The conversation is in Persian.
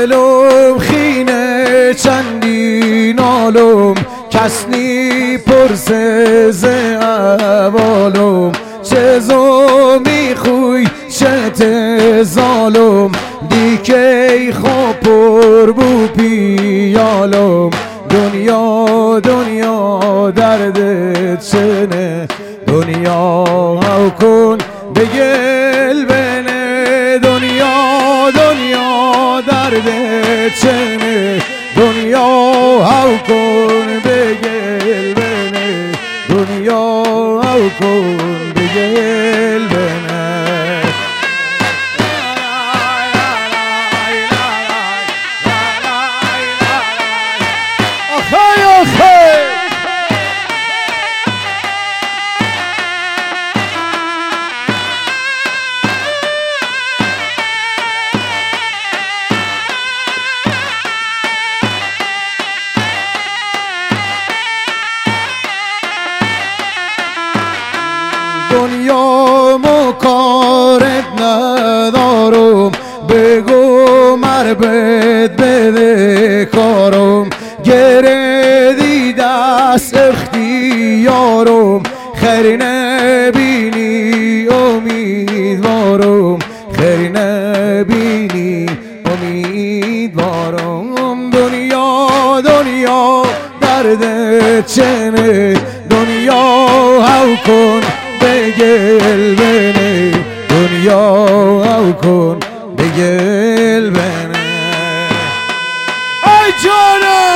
دلم خینه چندین عالم کس نی پرسه ز احوالم چه زو میخوی چه تزالم دیکی خواب پر بو پیالم دنیا دنیا دردت چنه دنیا او کن بگل بنه دنیا دنیا دردت چنه دنیا او کن بگل بنه دنیا او کن بگل بنه دنیا مکارت ندارم بگو مربت بده کارم گردی دست اختیارم خیری نبینی امیدوارم خیری نبینی امیدوارم دنیا دنیا دردت چنه دنیا او کن بگل بنه دنیا او کن بگل بنه ای جانم